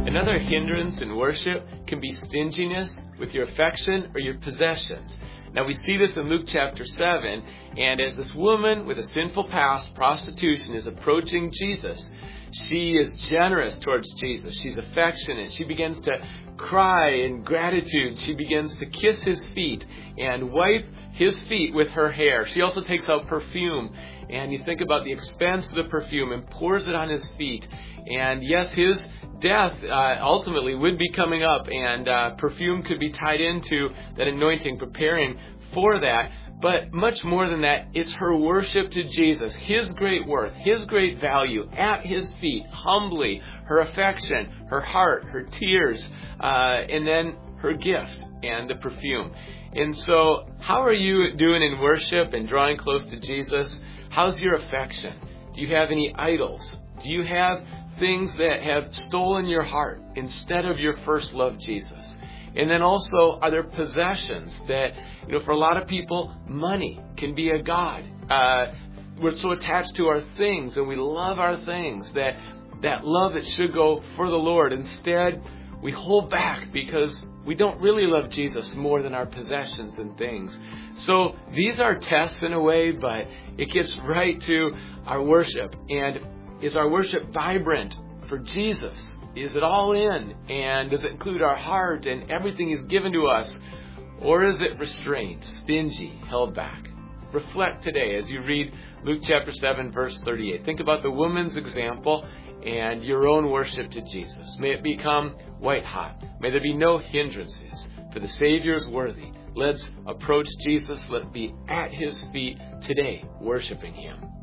Another hindrance in worship can be stinginess with your affection or your possessions. Now we see this in Luke chapter 7, and as this woman with a sinful past, prostitution, is approaching Jesus, she is generous towards Jesus. She's affectionate. She begins to cry in gratitude. She begins to kiss his feet and wipe his feet with her hair. She also takes out perfume, and you think about the expense of the perfume, and pours it on his feet. And yes, his death ultimately would be coming up, and perfume could be tied into that anointing, preparing for that. But much more than that, it's her worship to Jesus, his great worth, his great value at his feet, humbly, her affection, her heart, her tears, and then her gift and the perfume. And so, how are you doing in worship and drawing close to Jesus? How's your affection? Do you have any idols? Do you have things that have stolen your heart instead of your first love, Jesus? And then also, are there possessions that, for a lot of people, money can be a god. We're so attached to our things, and we love our things, that love that should go for the Lord. Instead, we hold back because we don't really love Jesus more than our possessions and things. So these are tests in a way, but it gets right to our worship. And is our worship vibrant for Jesus? Is it all in? And does it include our heart and everything He's given to us? Or is it restrained, stingy, held back? Reflect today as you read Luke chapter 7, verse 38. Think about the woman's example and your own worship to Jesus. May it become white hot. May there be no hindrances, for the Savior is worthy. Let's approach Jesus. Let's be at His feet today, worshiping Him.